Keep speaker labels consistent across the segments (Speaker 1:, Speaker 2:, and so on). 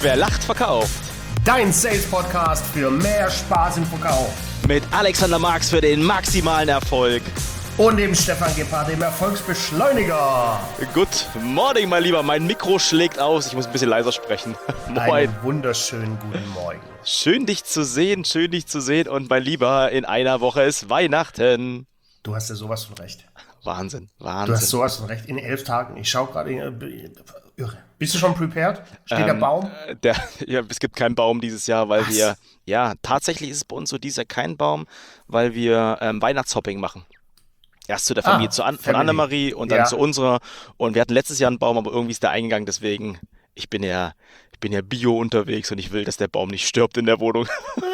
Speaker 1: Wer lacht, verkauft.
Speaker 2: Dein Sales-Podcast für mehr Spaß im Verkauf.
Speaker 1: Mit Alexander Marx für den maximalen Erfolg.
Speaker 2: Und dem Stefan Gebhardt, dem Erfolgsbeschleuniger.
Speaker 1: Good morning, mein Lieber. Mein Mikro schlägt aus. Ich muss ein bisschen leiser sprechen. Moin.
Speaker 2: Einen wunderschönen guten Morgen.
Speaker 1: Schön, dich zu sehen. Und mein Lieber, in einer Woche ist Weihnachten.
Speaker 2: Du hast ja sowas von recht.
Speaker 1: Wahnsinn.
Speaker 2: Du hast sowas von recht. In 11 Tagen. Ich schaue gerade, irre. Bist du schon prepared? Steht der Baum?
Speaker 1: Es gibt keinen Baum dieses Jahr, weil tatsächlich ist es bei uns so dieses Jahr kein Baum, weil wir Weihnachtshopping machen. Erst zu der Familie von Annemarie und dann zu unserer. Und wir hatten letztes Jahr einen Baum, aber irgendwie ist der eingegangen. Deswegen, ich bin ja bio unterwegs und ich will, dass der Baum nicht stirbt in der Wohnung.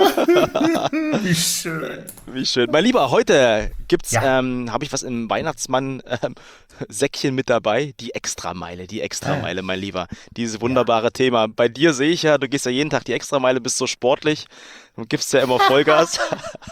Speaker 2: Wie schön.
Speaker 1: Wie schön. Mein Lieber, heute habe ich was im Weihnachtsmann-Säckchen mit dabei. Die Extrameile, mein Lieber. Dieses wunderbare Thema. Bei dir sehe ich ja, du gehst ja jeden Tag die Extrameile, bist so sportlich und gibst ja immer Vollgas.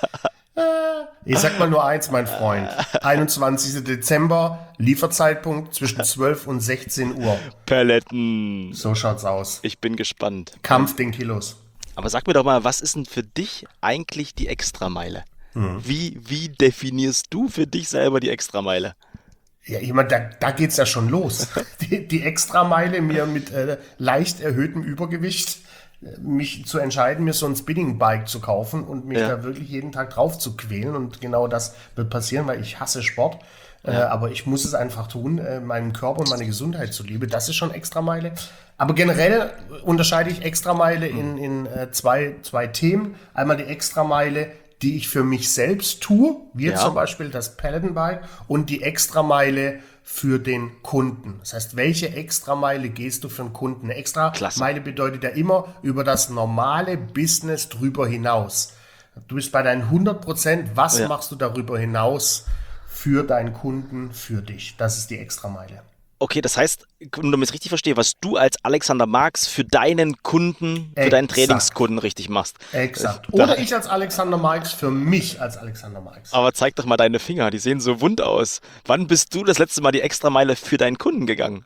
Speaker 2: Ich sag mal nur eins, mein Freund. 21. Dezember, Lieferzeitpunkt zwischen 12 und 16 Uhr.
Speaker 1: Paletten.
Speaker 2: So schaut's aus.
Speaker 1: Ich bin gespannt.
Speaker 2: Kampf den Kilos.
Speaker 1: Aber sag mir doch mal, was ist denn für dich eigentlich die Extrameile? Wie definierst du für dich selber die Extrameile?
Speaker 2: Ja, ich meine, da geht's ja schon los. Die Extrameile mir mit leicht erhöhtem Übergewicht mich zu entscheiden, mir so ein Spinning-Bike zu kaufen und mich da wirklich jeden Tag drauf zu quälen. Und genau das wird passieren, weil ich hasse Sport. Aber ich muss es einfach tun, meinem Körper und meiner Gesundheit zuliebe. Das ist schon Extrameile. Aber generell unterscheide ich Extrameile in zwei Themen. Einmal die Extrameile, die ich für mich selbst tue, wie jetzt zum Beispiel das Peloton-Bike, und die Extrameile für den Kunden. Das heißt, welche Extrameile gehst du für einen Kunden? Eine Extrameile bedeutet ja immer über das normale Business drüber hinaus. Du bist bei deinen 100%. Was machst du darüber hinaus für deinen Kunden, für dich? Das ist die Extrameile.
Speaker 1: Okay, das heißt, wenn ich es richtig verstehe, was du als Alexander Marx für deinen Kunden, für deinen Trainingskunden richtig machst.
Speaker 2: Exakt. Oder ich als Alexander Marx für mich als Alexander Marx.
Speaker 1: Aber zeig doch mal deine Finger, die sehen so wund aus. Wann bist du das letzte Mal die Extrameile für deinen Kunden gegangen?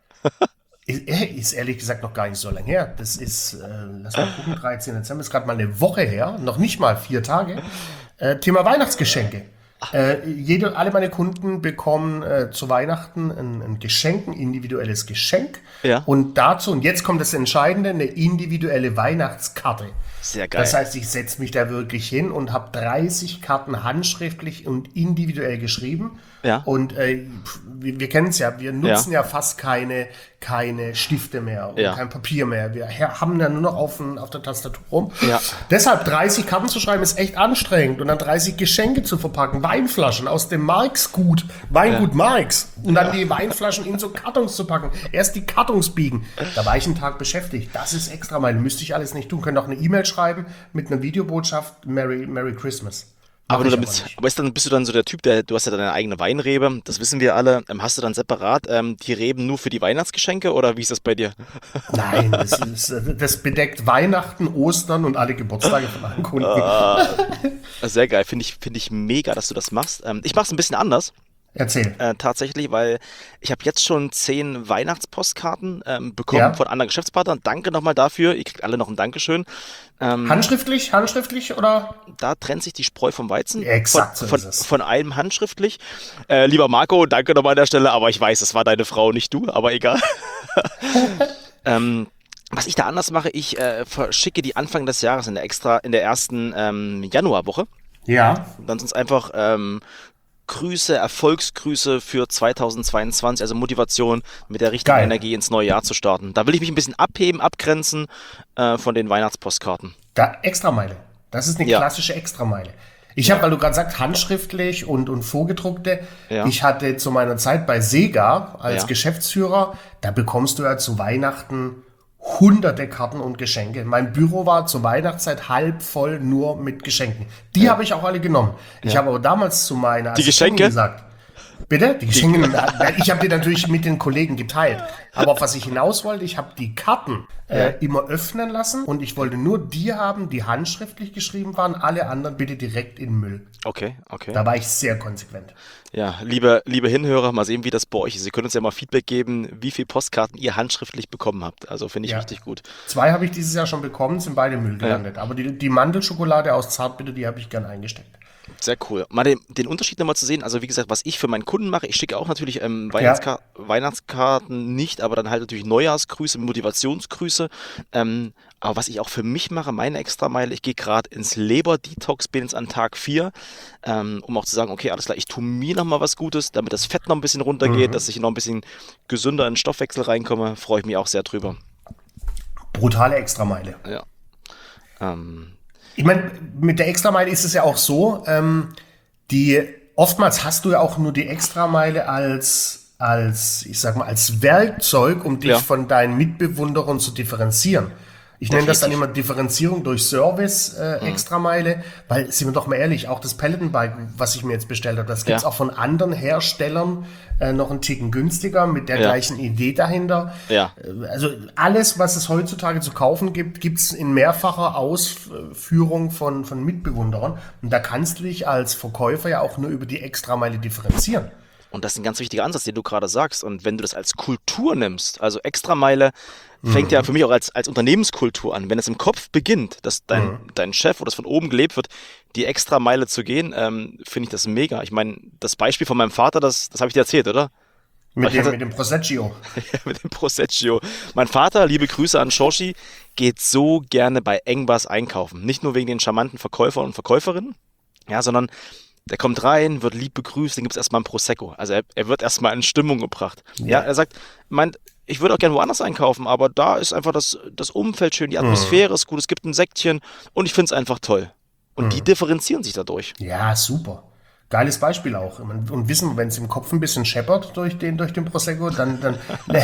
Speaker 2: Ist ehrlich gesagt noch gar nicht so lange her. Das ist, lass mal gucken, 13. Dezember, ist gerade mal eine Woche her, noch nicht mal 4 Tage. Thema Weihnachtsgeschenke. Alle meine Kunden bekommen zu Weihnachten ein Geschenk, ein individuelles Geschenk. Ja. Und dazu, und jetzt kommt das Entscheidende, eine individuelle Weihnachtskarte.
Speaker 1: Sehr geil.
Speaker 2: Das heißt, ich setze mich da wirklich hin und habe 30 Karten handschriftlich und individuell geschrieben. Ja. Und wir kennen es ja, wir nutzen ja fast keine Stifte mehr und kein Papier mehr. Wir haben ja nur noch auf der Tastatur rum. Ja. Deshalb 30 Karten zu schreiben ist echt anstrengend und dann 30 Geschenke zu verpacken, Weinflaschen aus dem Marx-Gut, Weingut Marx, und dann die Weinflaschen in so Kartons zu packen. Erst die Kartons biegen. Da war ich einen Tag beschäftigt. Das ist Extrameile. Müsste ich alles nicht tun. Können auch eine E-Mail schreiben mit einer Videobotschaft, Merry Christmas.
Speaker 1: Aber bist du dann so der Typ, du hast ja deine eigene Weinrebe, das wissen wir alle. Hast du dann separat die Reben nur für die Weihnachtsgeschenke oder wie ist das bei dir?
Speaker 2: Nein, das bedeckt Weihnachten, Ostern und alle Geburtstage von meinen Kunden.
Speaker 1: Sehr geil, finde ich mega, dass du das machst. Ich mache es ein bisschen anders.
Speaker 2: Erzähl.
Speaker 1: Tatsächlich, weil ich habe jetzt schon 10 Weihnachtspostkarten bekommen von anderen Geschäftspartnern. Danke nochmal dafür. Ihr kriegt alle noch ein Dankeschön.
Speaker 2: Handschriftlich oder?
Speaker 1: Da trennt sich die Spreu vom Weizen.
Speaker 2: Exakt, so ist es.
Speaker 1: Von allem handschriftlich. Lieber Marco, danke nochmal an der Stelle, aber ich weiß, es war deine Frau, nicht du, aber egal. Was ich da anders mache, ich verschicke die Anfang des Jahres in der ersten Januarwoche.
Speaker 2: Ja.
Speaker 1: Dann sind es einfach Erfolgsgrüße für 2022, also Motivation, mit der richtigen Energie ins neue Jahr zu starten. Da will ich mich ein bisschen abgrenzen von den Weihnachtspostkarten.
Speaker 2: Extrameile. Das ist eine klassische Extrameile. Ich habe, weil du gerade sagst, handschriftlich und vorgedruckte. Ja. Ich hatte zu meiner Zeit bei Sega als Geschäftsführer, da bekommst du ja zu Weihnachten hunderte Karten und Geschenke. Mein Büro war zur Weihnachtszeit halb voll nur mit Geschenken. Die habe ich auch alle genommen. Ich habe aber damals zu meiner
Speaker 1: Assistentin
Speaker 2: gesagt, Bitte? Die Geschenke, ich habe die natürlich mit den Kollegen geteilt. Aber auf was ich hinaus wollte, ich habe die Karten immer öffnen lassen und ich wollte nur die haben, die handschriftlich geschrieben waren, alle anderen bitte direkt in den Müll.
Speaker 1: Okay.
Speaker 2: Da war ich sehr konsequent.
Speaker 1: Ja, liebe Hinhörer, mal sehen, wie das bei euch ist. Ihr könnt uns ja mal Feedback geben, wie viele Postkarten ihr handschriftlich bekommen habt. Also finde ich richtig gut.
Speaker 2: 2 habe ich dieses Jahr schon bekommen, sind beide im Müll gelandet. Aber die Mandelschokolade aus Zartbitter, die habe ich gern eingesteckt.
Speaker 1: Sehr cool. Mal den Unterschied nochmal zu sehen, also wie gesagt, was ich für meinen Kunden mache, ich schicke auch natürlich Weihnachtskarten nicht, aber dann halt natürlich Neujahrsgrüße, Motivationsgrüße. Aber was ich auch für mich mache, meine Extrameile, ich gehe gerade ins Leber-Detox, bin jetzt an Tag 4, um auch zu sagen, okay, alles klar, ich tue mir nochmal was Gutes, damit das Fett noch ein bisschen runtergeht, dass ich noch ein bisschen gesünder in den Stoffwechsel reinkomme, freue ich mich auch sehr drüber.
Speaker 2: Brutale Extrameile.
Speaker 1: Ja.
Speaker 2: Ich meine, mit der Extrameile ist es ja auch so, oftmals hast du ja auch nur die Extrameile als Werkzeug, um dich von deinen Mitbewunderern zu differenzieren. Ich nenne das dann immer Differenzierung durch Service, Extrameile, weil, sind wir doch mal ehrlich, auch das Peloton-Bike, was ich mir jetzt bestellt habe, das gibt's auch von anderen Herstellern noch einen Ticken günstiger, mit der gleichen Idee dahinter.
Speaker 1: Ja.
Speaker 2: Also alles, was es heutzutage zu kaufen gibt, gibt's in mehrfacher Ausführung von Mitbewunderern. Und da kannst du dich als Verkäufer ja auch nur über die Extrameile differenzieren.
Speaker 1: Und das ist ein ganz wichtiger Ansatz, den du gerade sagst. Und wenn du das als Kultur nimmst, also Extrameile fängt ja für mich auch als Unternehmenskultur an. Wenn es im Kopf beginnt, dass dein Chef oder das von oben gelebt wird, die Extrameile zu gehen, finde ich das mega. Ich meine, das Beispiel von meinem Vater, das habe ich dir erzählt, oder?
Speaker 2: Mit dem Prosecco.
Speaker 1: Ja, mit dem Prosecco. Mein Vater, liebe Grüße an Shoshi, geht so gerne bei Engbass einkaufen. Nicht nur wegen den charmanten Verkäufern und Verkäuferinnen, sondern der kommt rein, wird lieb begrüßt, dann gibt es erstmal ein Prosecco. Also er wird erstmal in Stimmung gebracht. Ja, er sagt, ich würde auch gerne woanders einkaufen, aber da ist einfach das Umfeld schön, die Atmosphäre ist gut, es gibt ein Säckchen und ich finde es einfach toll. Und die differenzieren sich dadurch.
Speaker 2: Ja, super. Geiles Beispiel auch. Und wissen, wenn es im Kopf ein bisschen scheppert durch den Prosecco, dann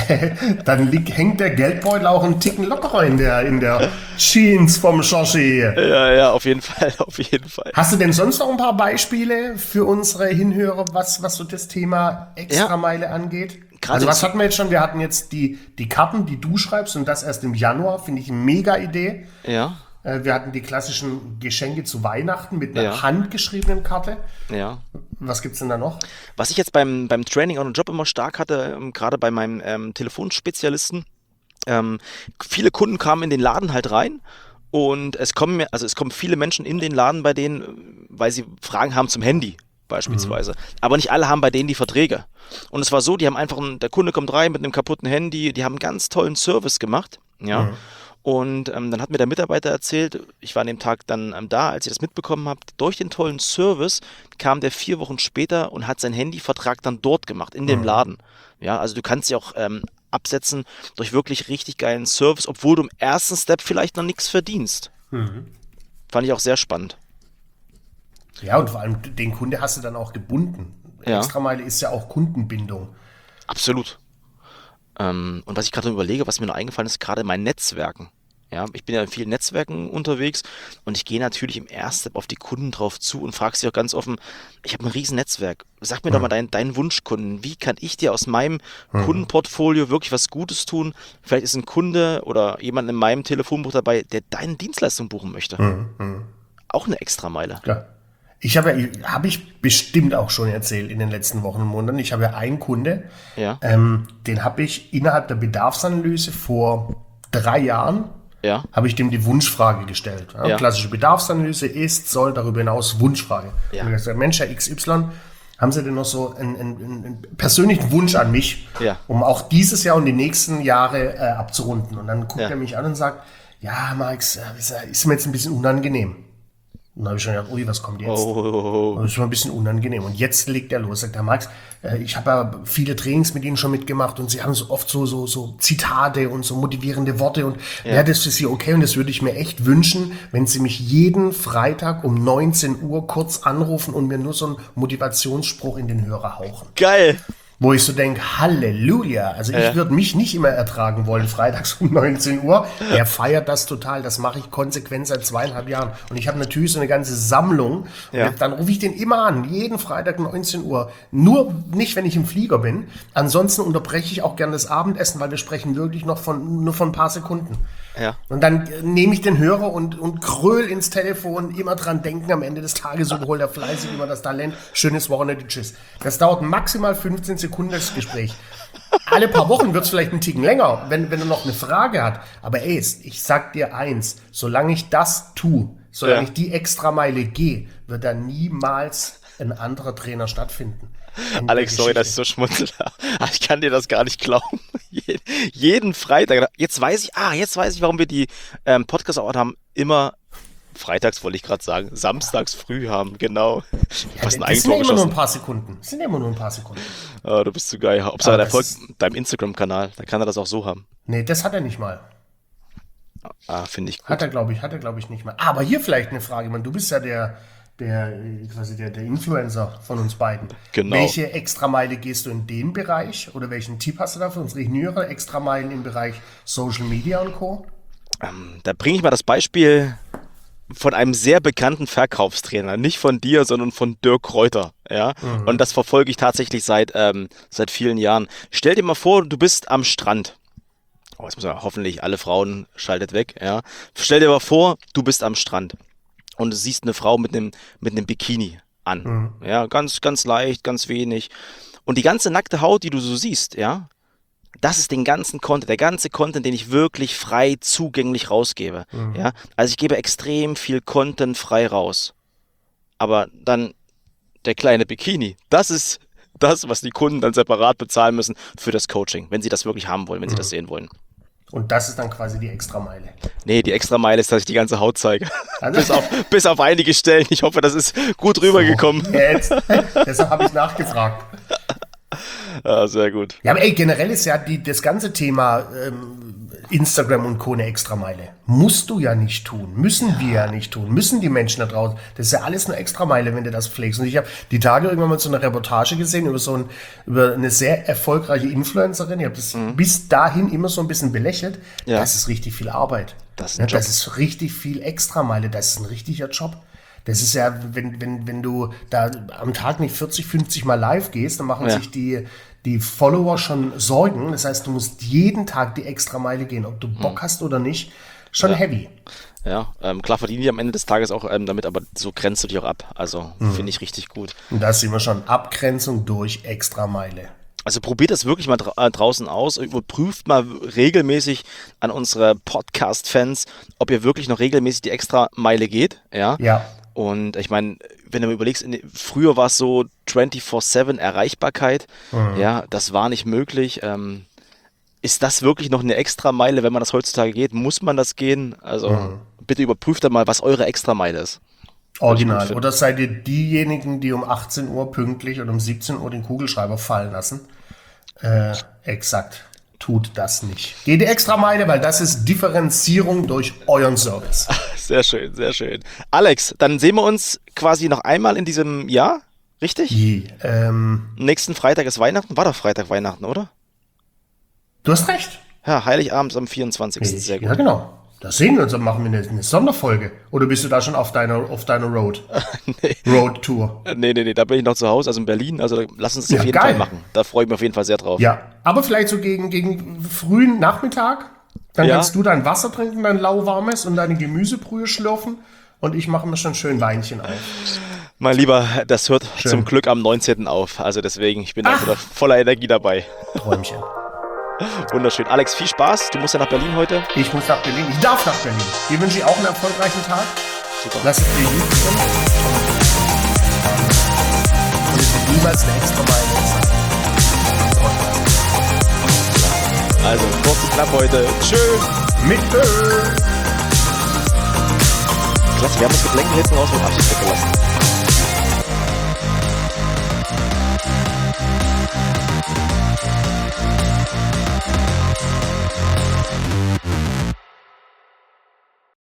Speaker 2: hängt der Geldbeutel auch einen Ticken lockerer in der Jeans vom Shoshi.
Speaker 1: Ja, auf jeden Fall.
Speaker 2: Hast du denn sonst noch ein paar Beispiele für unsere Hinhörer, was so das Thema Extrameile angeht? Also was hatten wir jetzt schon? Wir hatten jetzt die Karten, die du schreibst und das erst im Januar, finde ich eine mega Idee.
Speaker 1: Ja.
Speaker 2: Wir hatten die klassischen Geschenke zu Weihnachten mit einer handgeschriebenen Karte.
Speaker 1: Ja.
Speaker 2: Was gibt's denn da noch?
Speaker 1: Was ich jetzt beim Training on the Job immer stark hatte, gerade bei meinem Telefonspezialisten, viele Kunden kamen in den Laden halt rein und es kommen viele Menschen in den Laden bei denen, weil sie Fragen haben zum Handy beispielsweise. Aber nicht alle haben bei denen die Verträge. Und es war so, die haben einfach, der Kunde kommt rein mit einem kaputten Handy, die haben einen ganz tollen Service gemacht, Und dann hat mir der Mitarbeiter erzählt, ich war an dem Tag dann da, als ich das mitbekommen habe, durch den tollen Service kam der 4 Wochen später und hat seinen Handyvertrag dann dort gemacht, in dem Laden. Ja, also du kannst dich auch absetzen durch wirklich richtig geilen Service, obwohl du im ersten Step vielleicht noch nichts verdienst. Fand ich auch sehr spannend.
Speaker 2: Ja, und vor allem den Kunde hast du dann auch gebunden. Extrameile ist ja auch Kundenbindung.
Speaker 1: Absolut. Und was ich gerade überlege, was mir noch eingefallen ist, gerade mein Netzwerken. Ja, ich bin ja in vielen Netzwerken unterwegs und ich gehe natürlich im ersten Step auf die Kunden drauf zu und frage sie auch ganz offen, ich habe ein riesen Netzwerk, sag mir doch mal deinen Wunschkunden, wie kann ich dir aus meinem Kundenportfolio wirklich was Gutes tun? Vielleicht ist ein Kunde oder jemand in meinem Telefonbuch dabei, der deine Dienstleistung buchen möchte. Auch eine Extrameile.
Speaker 2: Ja. Habe ich bestimmt auch schon erzählt in den letzten Wochen und Monaten. Ich habe ja einen Kunde, den habe ich innerhalb der Bedarfsanalyse vor 3 Jahren, habe ich dem die Wunschfrage gestellt. Ja, klassische Bedarfsanalyse ist, soll, darüber hinaus Wunschfrage. Ja. Und ich gesagt, Mensch, Herr XY, haben Sie denn noch so einen persönlichen Wunsch an mich, um auch dieses Jahr und die nächsten Jahre abzurunden? Und dann guckt er mich an und sagt, ja, Max, ist mir jetzt ein bisschen unangenehm. Und dann habe ich schon gedacht, ui, was kommt jetzt? Das ist mir ein bisschen unangenehm. Und jetzt legt er los, sagt der Max, ich habe ja viele Trainings mit Ihnen schon mitgemacht und Sie haben so oft so Zitate und so motivierende Worte und wäre das für Sie okay? Und das würde ich mir echt wünschen, wenn Sie mich jeden Freitag um 19 Uhr kurz anrufen und mir nur so einen Motivationsspruch in den Hörer hauchen.
Speaker 1: Geil!
Speaker 2: Wo ich so denke, Halleluja. Also ich würde mich nicht immer ertragen wollen, freitags um 19 Uhr. Er feiert das total. Das mache ich konsequent seit 2,5 Jahren. Und ich habe natürlich so eine ganze Sammlung.
Speaker 1: Ja.
Speaker 2: Dann rufe ich den immer an, jeden Freitag 19 Uhr. Nur nicht, wenn ich im Flieger bin. Ansonsten unterbreche ich auch gerne das Abendessen, weil wir sprechen wirklich nur von ein paar Sekunden.
Speaker 1: Ja.
Speaker 2: Und dann nehme ich den Hörer und kröl ins Telefon, immer dran denken, am Ende des Tages überholt er fleißig immer das Talent. Schönes Wochenende, tschüss. Das dauert maximal 15 Sekunden, das Gespräch. Alle paar Wochen wird es vielleicht einen Ticken länger, wenn er noch eine Frage hat. Aber ich sag dir eins, solange ich das tue, solange ich die Extrameile gehe, wird da niemals ein anderer Trainer stattfinden.
Speaker 1: Alex, sorry, dass ich so schmunzel. Ich kann dir das gar nicht glauben. Jeden Freitag. Jetzt weiß ich, warum wir die Podcast-Ort haben. Immer freitags, wollte ich gerade sagen, samstags früh haben, genau.
Speaker 2: Das sind ja immer nur ein paar Sekunden.
Speaker 1: Oh, du bist zu geil. Hauptsache, der folgt deinem Instagram-Kanal. Da kann er das auch so haben.
Speaker 2: Nee, das hat er nicht mal.
Speaker 1: Finde ich gut.
Speaker 2: Hat er, glaube ich, nicht mal. Aber hier vielleicht eine Frage. Du bist ja der Influencer von uns beiden.
Speaker 1: Genau.
Speaker 2: Welche Extrameile gehst du in dem Bereich? Oder welchen Tipp hast du da für unsere jüngere Extrameilen im Bereich Social Media und Co.?
Speaker 1: Da bringe ich mal das Beispiel von einem sehr bekannten Verkaufstrainer. Nicht von dir, sondern von Dirk Kräuter. Ja? Und das verfolge ich tatsächlich seit vielen Jahren. Stell dir mal vor, du bist am Strand. Oh, jetzt muss man hoffentlich alle Frauen schaltet weg. Ja? Stell dir mal vor, du bist am Strand. Und du siehst eine Frau mit einem Bikini an. Ja, ganz, ganz leicht, ganz wenig. Und die ganze nackte Haut, die du so siehst, ja, das ist der ganze Content, den ich wirklich frei zugänglich rausgebe. Ja, also ich gebe extrem viel Content frei raus. Aber dann der kleine Bikini, das ist das, was die Kunden dann separat bezahlen müssen für das Coaching, wenn sie das wirklich haben wollen, wenn sie das sehen wollen.
Speaker 2: Und das ist dann quasi die Extrameile.
Speaker 1: Nee, die Extrameile ist, dass ich die ganze Haut zeige. Also bis auf einige Stellen. Ich hoffe, das ist gut rübergekommen.
Speaker 2: So, deshalb habe ich nachgefragt.
Speaker 1: Ja, sehr gut.
Speaker 2: Ja, aber generell ist ja das ganze Thema Instagram und Co. eine Extrameile. Musst du ja nicht tun. Müssen wir ja nicht tun. Müssen die Menschen da draußen. Das ist ja alles eine Extrameile, wenn du das pflegst. Und ich habe die Tage irgendwann mal so eine Reportage gesehen über eine sehr erfolgreiche Influencerin. Ich habe das bis dahin immer so ein bisschen belächelt. Ja. Das ist richtig viel Arbeit. Das ist richtig viel Extrameile. Das ist ein richtiger Job. Das ist ja, wenn du da am Tag nicht 40, 50 Mal live gehst, dann machen sich die Follower schon Sorgen. Das heißt, du musst jeden Tag die Extrameile gehen, ob du Bock hast oder nicht. Schon heavy.
Speaker 1: Ja, klar verdienen die am Ende des Tages auch damit, aber so grenzt du dich auch ab. Also finde ich richtig gut.
Speaker 2: Und da sind wir schon. Abgrenzung durch Extrameile.
Speaker 1: Also probiert das wirklich mal draußen aus. Prüft mal regelmäßig an unsere Podcast-Fans, ob ihr wirklich noch regelmäßig die Extrameile geht. Ja. Und ich meine, wenn du mal überlegst, früher war es so 24/7 Erreichbarkeit. Ja, das war nicht möglich. Ist das wirklich noch eine Extrameile, wenn man das heutzutage geht? Muss man das gehen? Also bitte überprüft dann mal, was eure Extrameile ist.
Speaker 2: Original. Oder seid ihr diejenigen, die um 18 Uhr pünktlich und um 17 Uhr den Kugelschreiber fallen lassen? Exakt. Tut das nicht. Geht die Extrameile, weil das ist Differenzierung durch euren Service.
Speaker 1: Sehr schön, sehr schön. Alex, dann sehen wir uns quasi noch einmal in diesem Jahr, richtig? Nächsten Freitag ist Weihnachten. War doch Freitag Weihnachten, oder?
Speaker 2: Du hast recht.
Speaker 1: Ja, Heiligabend am 24. Sehr gut.
Speaker 2: Ja, genau. Da sehen wir uns und machen wir eine Sonderfolge. Oder bist du da schon auf deiner Road?
Speaker 1: Nee.
Speaker 2: Road Tour?
Speaker 1: Nee, da bin ich noch zu Hause, also in Berlin. Also lass uns das auf jeden Fall machen. Da freue ich mich auf jeden Fall sehr drauf.
Speaker 2: Ja, aber vielleicht so gegen frühen Nachmittag. Dann kannst du dein Wasser trinken, dein lauwarmes und deine Gemüsebrühe schlürfen. Und ich mache mir schon schön Weinchen auf.
Speaker 1: Mein Lieber, das hört zum Glück am 19. auf. Also deswegen, ich bin da wieder voller Energie dabei.
Speaker 2: Träumchen.
Speaker 1: Wunderschön. Alex, viel Spaß. Du musst ja nach Berlin heute.
Speaker 2: Ich muss nach Berlin. Ich darf nach Berlin. Dir wünsche ich auch einen erfolgreichen Tag.
Speaker 1: Super.
Speaker 2: Lass es dir gut gehen. Und es wird niemals eine Extrameile sein.
Speaker 1: Also, kurz und knapp heute. Tschö.
Speaker 2: Mit Ö.
Speaker 1: Klasse, wir haben das Geplänkel hinten raus mit Absicht weggelassen.